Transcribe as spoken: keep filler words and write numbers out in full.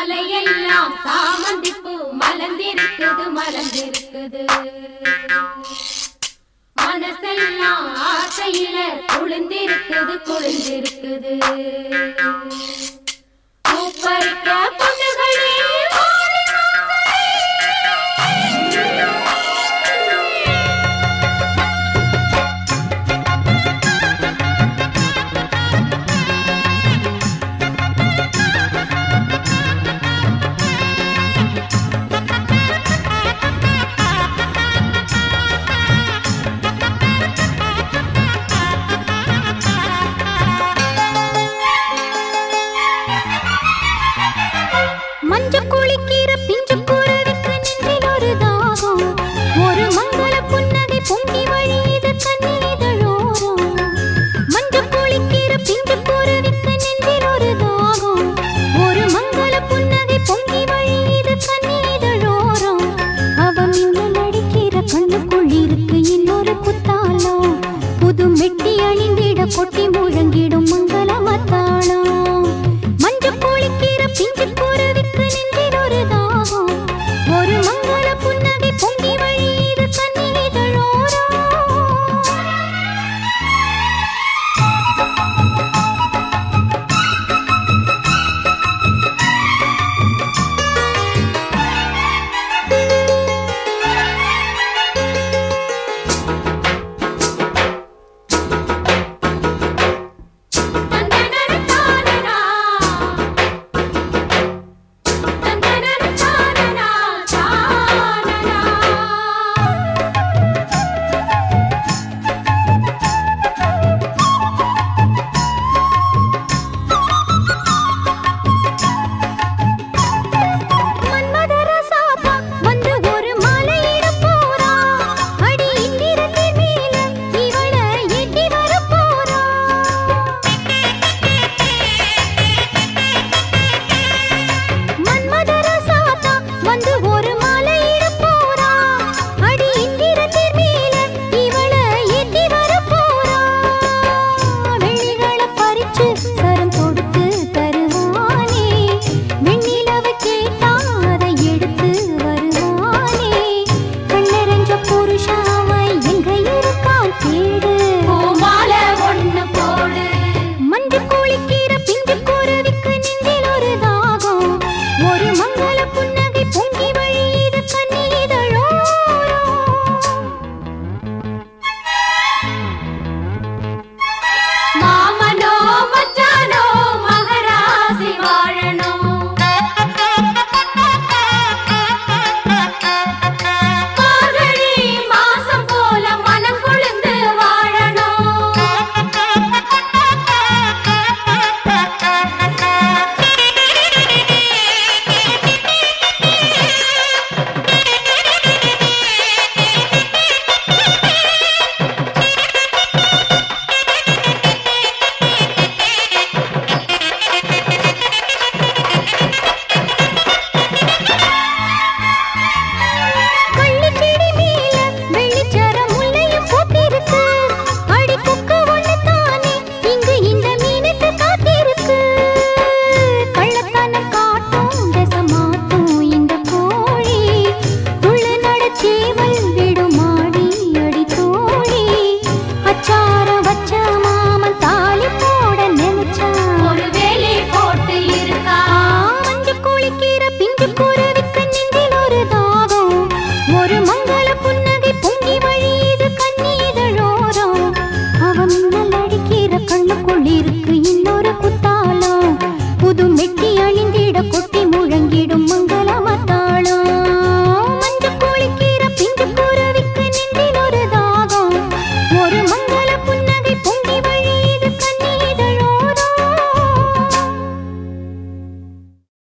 மலையெல்லாம் சாமந்திப்பூ மலர்ந்திருக்குது மலர்ந்திருக்குது. மனசெல்லாம் ஆசையில குளிர்ந்திருக்குது குளிர்ந்திருக்குது. பூப்பறிக்க பொண்ணுகளே மஞ்ச குளிக்கிற பிஞ்சு குருவிக்கு நெஞ்சில் ஒரு தாகம். ஒரு மங்கள புன்னகை பொங்கி வழியுது கண்ணீதழோரம். மஞ்ச குளிக்கிற பிஞ்சு குருவிக்கு நெஞ்சில் ஒரு தாகம். ஒரு மங்கள புன்னகை பொங்கி வழியுது கண்ணீதழோரம். அவ மின்னல் அடிக்கிற கண்ணுக்குள் இருக்கு இன்னொரு குத்தாலம். புது மெட்டி அணிந்திட கொட்டி முழங்கிடும் மங்கள மத்தாளம். மஞ்ச குளிக்கிற பிஞ்சு குருவிக்கு நெஞ்சில் ஒரு தாகம். ஒரு மங்கள புன்னகை பொங்கி வழியுது கண்ணீதழோரம். பிஞ்சு